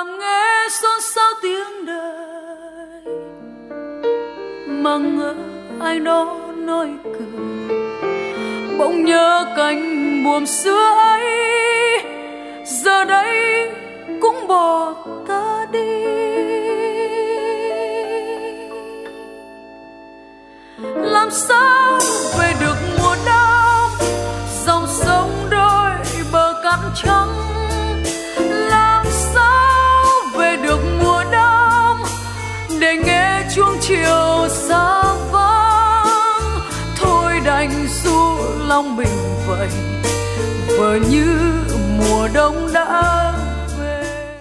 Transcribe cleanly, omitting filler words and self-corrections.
thầm nghe xôn xao tiếng đời, mà ngỡ ai đó nói cười. Bỗng nhớ cánh buồm xưa ấy, giờ đây cũng bỏ ta đi. Làm sao về được mùa đông, dòng sông đôi bờ cát trắng. Làm sao về được mùa đông, để nghe chuông chiều xa vắng. Thôi đành ru lòng mình vậy, vờ như mùa đông đã